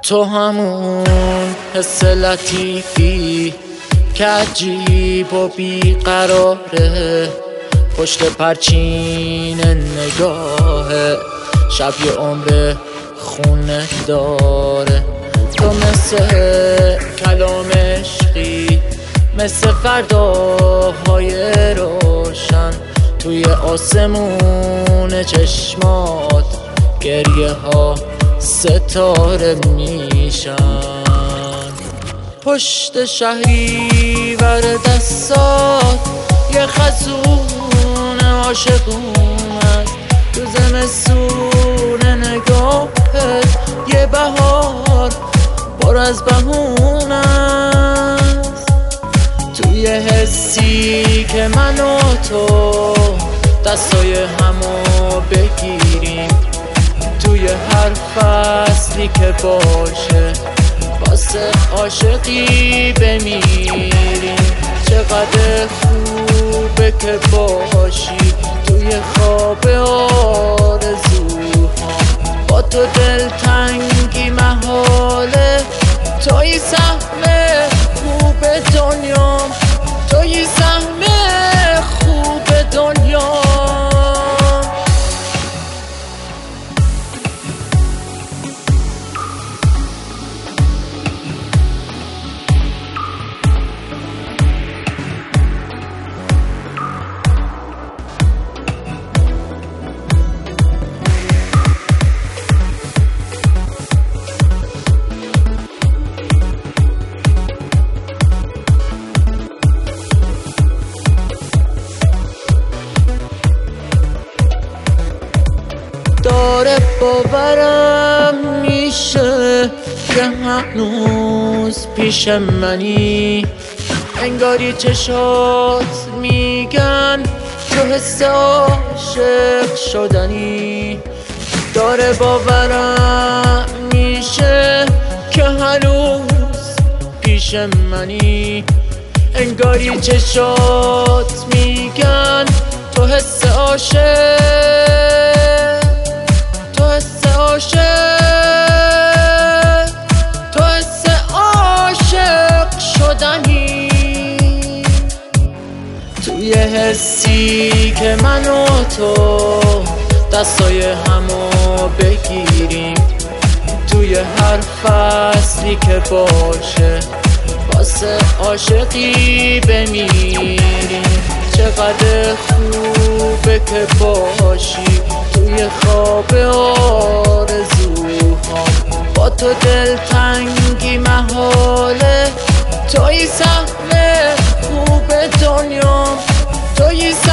تو همون حس لطیفی که عجیب و بیقراره، پشت پرچین نگاه شب یه عمر خونه داره. تو مثل کلام عشقی، مثل فرداهای روشن، توی آسمون چشمات گریه ها ستاره میشن. پشت شهری ور دستات یه خزون عاشق اومد، تو زمستون نگاهت یه بهار پر از بهونه است. توی حسی که من و تو دستای همو بگیریم، توی هر فصلی که باشه واسه عاشقی بمیریم. چقدر خوبه که باشی توی خواب آرزوها، با تو دلتنگی محاله. توی سهم خوب دنیام، توی سهم خوب دنیام. داره باورم میشه که هنوز پیش منی، انگاری چشات میگن تو حس عاشق شدنی. داره باورم میشه که هنوز پیش منی، انگاری چشات میگن تو حس عاشق، تو حس عاشق شدنی. توی حسی که من و تو دستای همو بگیریم، توی هر فصلی که باشه واسه عاشقی بمیریم. چقدر خوبه که باشی توی خواب آرزوها، با تو دلتنگی محاله. توی سهم خوب دنیام، توی